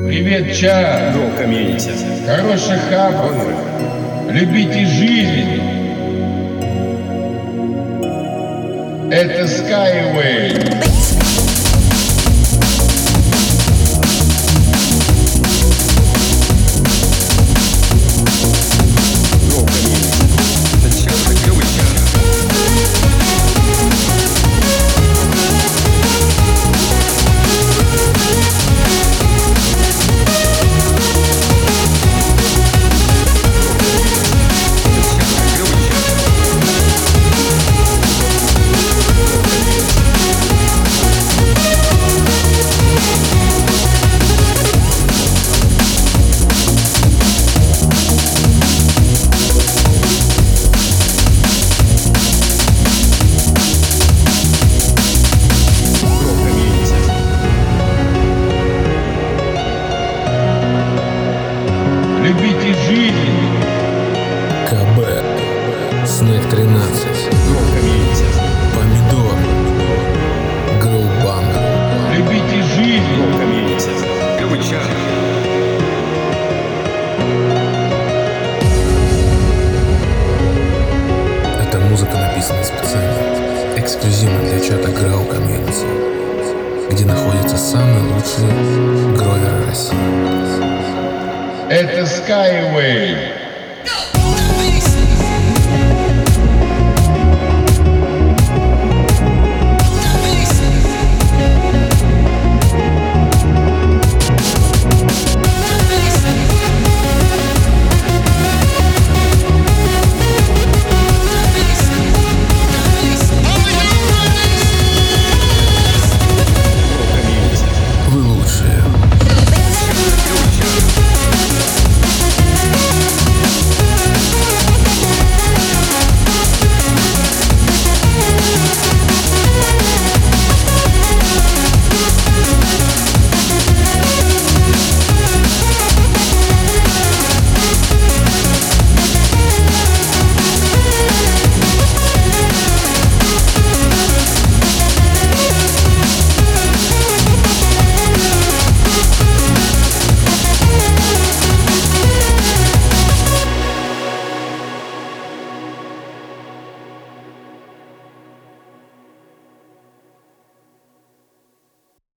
Привет, чат! Go Community. Хороших хапов! Любите жизнь! Это Skyway! Go Community. Это клёвый чат. Любите жизнь! КБ, Снэк 13, Go Community. Помидор, Гроубанк. Любите жизнь! Go Community. Клёвый чат. Эта музыка написана специально, эксклюзивно для чата Grow Community, где находятся самые лучшие гроверы России. Это Skyway!